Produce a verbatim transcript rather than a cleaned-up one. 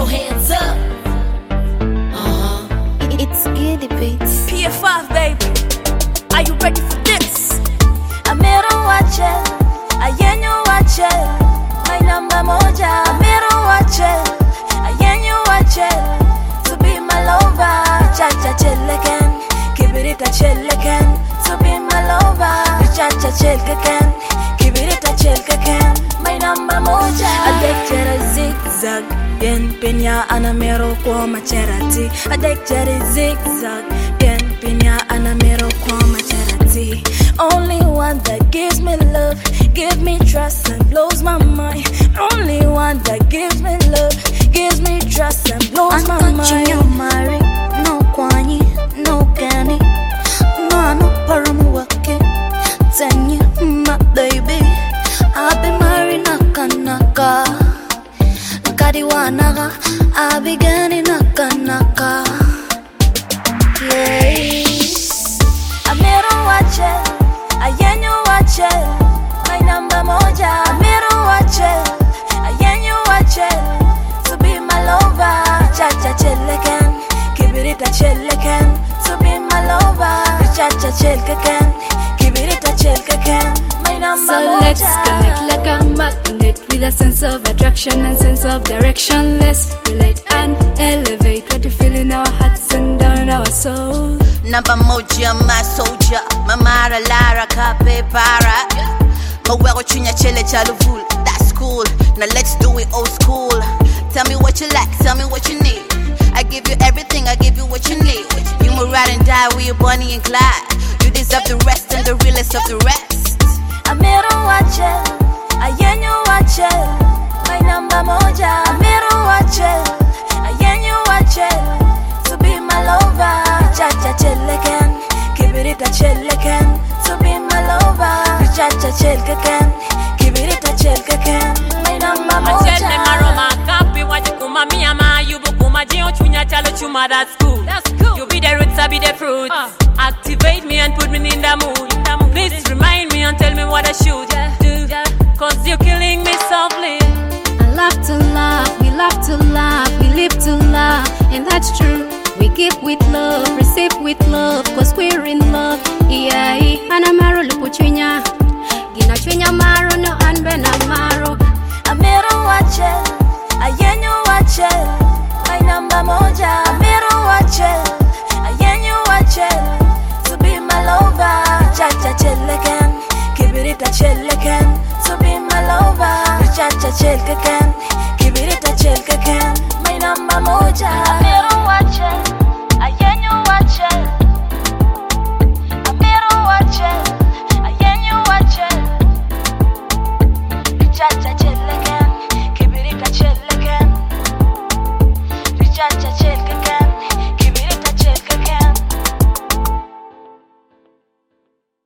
your hands up. Uh-huh. It's Giddy Beats. P F five, baby. Are you ready for this? Amero wache, ayenyo wache, my number moja. Amero wache, ayenyo wache, to be my lover. Cha-cha chilleken, kibirita chilleken, to be my lover. Cha-cha chilleken, kibirita chilleken, my number moja. Addicted to zigzag, bien pinya anamero kwa macherati. Addicted to zigzag, bien pinya anamero kwa macherati. Only one that gives me love, gives me trust and blows my mind. Only one that gives me love, gives me trust and blows my mind. Antonio Mari, no kwani, no gani, mano paramu wake, tenye my baby. I'll be married naka naka, nakadi wanaga, I'll be gani naka naka. Yeah. Amero wache, ayenyo wache, my number moja. Amero wache, ayenyo wache, to be my lover. Cha-cha chilleken, kibirita chilleken, to be my lover. Cha-cha chilleken, kibirita chilleken, my number So moja. let's connect like a magnet with a sense of attraction and sense of direction. Let's relate and elevate what we feel in our hearts and down in our souls. Number moja, my soldier, my mara lara kape para. My well chunya chele chaluvul, that's cool. Now let's do it old school. Tell me what you like, tell me what you need. I give you everything, I give you what you need. You will ride and die with your Bonnie and Clyde. You deserve the rest and the realest of the rest. Amero wache, ayenyo wache, my number moja. Amero wache, ayenyo wache, to be my lover. Cha-cha chilleken, kibirita chilleken, to be my lover. Cha-cha chilleken, kibirita chilleken, my number moja. Achele maroma kapi wajikuma miyama yubu kuma jiyo chunya chalo chuma. That's cool. That's cool. You be the roots, I be the fruits. Uh. Activate me and put me in the mood. In the mood. Please remind me and tell me what I should yeah. do. Yeah. Cause you're killing me softly. I love to love, we love to love, we live to love, and that's true. We give with love, receive with love, cause we're in love. Yeah, ana maro lupuchunya, gina chunya maro no anbena maro. Amero wache, ayenyo wache, my number moja. Amero wache, ayenyo wache, to be my lover. Cha-cha chilleken, kibirita chilleken, to be my lover. Cha-cha chilleken, kibirita chilleken, my number moja. Amero wache, ayenyo wache, amero wache, ayenyo wache. Cha-cha chilleken, kibirita chilleken, cha-cha